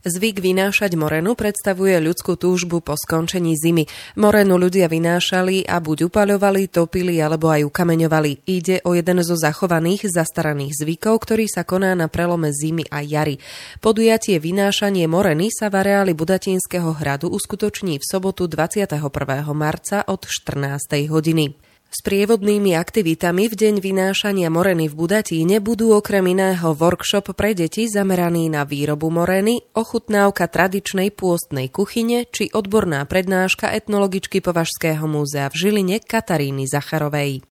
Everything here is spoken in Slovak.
Zvyk vynášať morenu predstavuje ľudskú túžbu po skončení zimy. Morenu ľudia vynášali a buď upaľovali, topili alebo aj ukameňovali. Ide o jeden zo zachovaných zastaraných zvykov, ktorý sa koná na prelome zimy a jary. Podujatie vynášanie moreny sa v areáli Budatínskeho hradu uskutoční v sobotu 21. marca od 14. hodiny. S prievodnými aktivitami v deň vynášania moreny v Budatíne budú okrem iného workshop pre deti zameraný na výrobu moreny, ochutnávka tradičnej pôstnej kuchyne či odborná prednáška etnologičky Považského múzea v Žiline Kataríny Zacharovej.